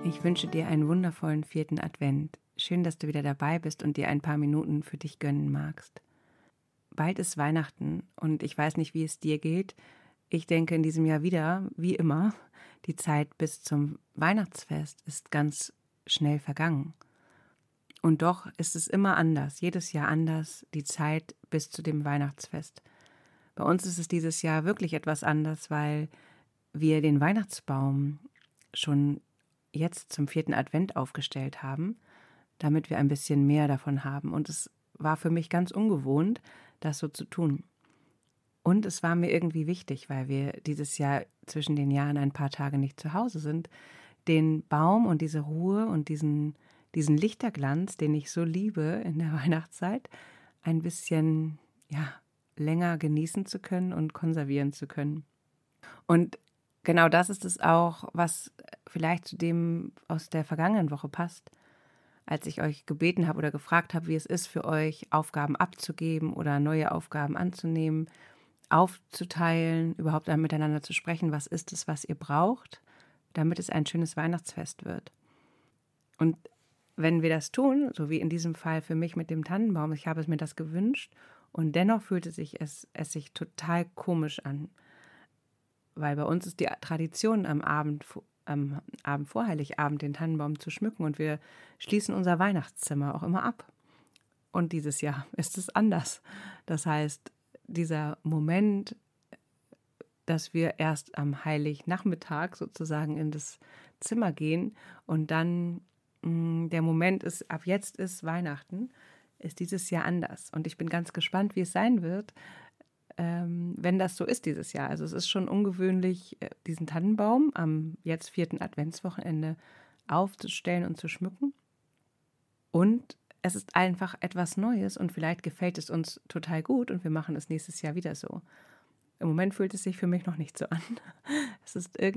Ich wünsche dir einen wundervollen 4. Advent. Schön, dass du wieder dabei bist und dir ein paar Minuten für dich gönnen magst. Bald ist Weihnachten und ich weiß nicht, wie es dir geht. Ich denke in diesem Jahr wieder, wie immer, die Zeit bis zum Weihnachtsfest ist ganz schnell vergangen. Und doch ist es immer anders, jedes Jahr anders, die Zeit bis zu dem Weihnachtsfest. Bei uns ist es dieses Jahr wirklich etwas anders, weil wir den Weihnachtsbaum schon jetzt zum 4. Advent aufgestellt haben, damit wir ein bisschen mehr davon haben. Und es war für mich ganz ungewohnt, das so zu tun. Und es war mir irgendwie wichtig, weil wir dieses Jahr zwischen den Jahren ein paar Tage nicht zu Hause sind, den Baum und diese Ruhe und diesen Lichterglanz, den ich so liebe in der Weihnachtszeit, ein bisschen länger genießen zu können und konservieren zu können. Und genau das ist es auch, was vielleicht zu dem aus der vergangenen Woche passt, als ich euch gebeten habe oder gefragt habe, wie es ist für euch, Aufgaben abzugeben oder neue Aufgaben anzunehmen, aufzuteilen, überhaupt miteinander zu sprechen, was ist es, was ihr braucht, damit es ein schönes Weihnachtsfest wird. Und wenn wir das tun, so wie in diesem Fall für mich mit dem Tannenbaum, ich habe es mir das gewünscht und dennoch fühlte es sich total komisch an, weil bei uns ist die Tradition am Abend vor Heiligabend den Tannenbaum zu schmücken und wir schließen unser Weihnachtszimmer auch immer ab. Und dieses Jahr ist es anders. Das heißt, dieser Moment, dass wir erst am Heilignachmittag sozusagen in das Zimmer gehen und dann der Moment ist, ab jetzt ist Weihnachten, ist dieses Jahr anders. Und ich bin ganz gespannt, wie es sein wird, wenn das so ist dieses Jahr. Also es ist schon ungewöhnlich, diesen Tannenbaum am jetzt 4. Adventswochenende aufzustellen und zu schmücken. Und es ist einfach etwas Neues und vielleicht gefällt es uns total gut und wir machen es nächstes Jahr wieder so. Im Moment fühlt es sich für mich noch nicht so an. Es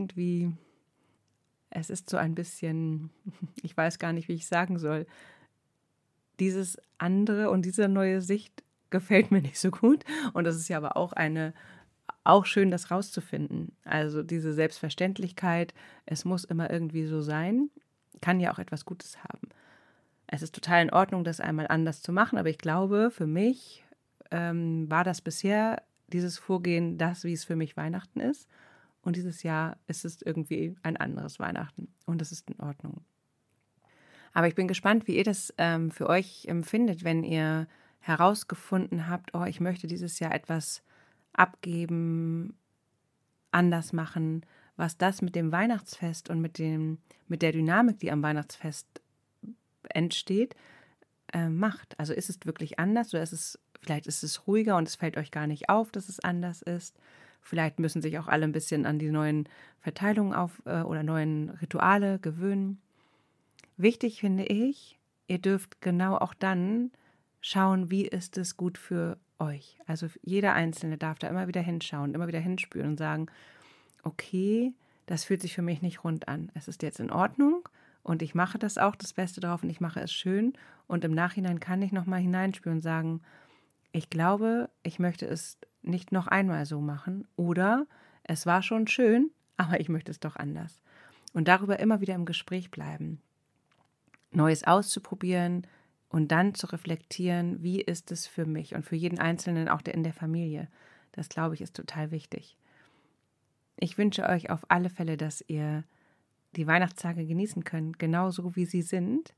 ist so ein bisschen, ich weiß gar nicht, wie ich sagen soll, dieses andere und diese neue Sicht gefällt mir nicht so gut. Und das ist ja aber auch schön, das rauszufinden. Also diese Selbstverständlichkeit, es muss immer irgendwie so sein, kann ja auch etwas Gutes haben. Es ist total in Ordnung, das einmal anders zu machen, aber ich glaube, für mich war das bisher dieses Vorgehen das, wie es für mich Weihnachten ist. Und dieses Jahr ist es irgendwie ein anderes Weihnachten. Und das ist in Ordnung. Aber ich bin gespannt, wie ihr das für euch empfindet, wenn ihr herausgefunden habt, oh, ich möchte dieses Jahr etwas abgeben, anders machen, was das mit dem Weihnachtsfest und mit der Dynamik, die am Weihnachtsfest entsteht, macht. Also ist es wirklich anders oder vielleicht ist es ruhiger und es fällt euch gar nicht auf, dass es anders ist. Vielleicht müssen sich auch alle ein bisschen an die neuen Verteilungen oder neuen Rituale gewöhnen. Wichtig finde ich, ihr dürft genau auch dann schauen, wie ist es gut für euch. Also jeder Einzelne darf da immer wieder hinschauen, immer wieder hinspüren und sagen, okay, das fühlt sich für mich nicht rund an. Es ist jetzt in Ordnung und ich mache das auch, das Beste drauf und ich mache es schön. Und im Nachhinein kann ich nochmal hineinspüren und sagen, ich glaube, ich möchte es nicht noch einmal so machen oder es war schon schön, aber ich möchte es doch anders. Und darüber immer wieder im Gespräch bleiben. Neues auszuprobieren und dann zu reflektieren, wie ist es für mich und für jeden Einzelnen, auch in der Familie. Das, glaube ich, ist total wichtig. Ich wünsche euch auf alle Fälle, dass ihr die Weihnachtstage genießen könnt, genauso wie sie sind.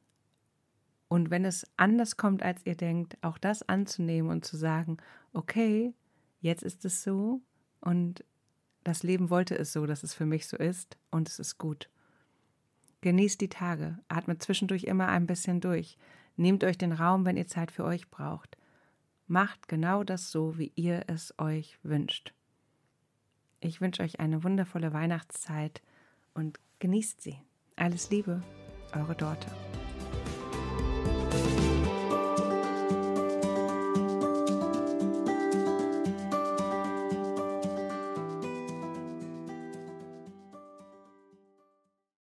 Und wenn es anders kommt, als ihr denkt, auch das anzunehmen und zu sagen, okay, jetzt ist es so und das Leben wollte es so, dass es für mich so ist und es ist gut. Genießt die Tage, atmet zwischendurch immer ein bisschen durch, nehmt euch den Raum, wenn ihr Zeit für euch braucht. Macht genau das so, wie ihr es euch wünscht. Ich wünsche euch eine wundervolle Weihnachtszeit und genießt sie. Alles Liebe, eure Dorte.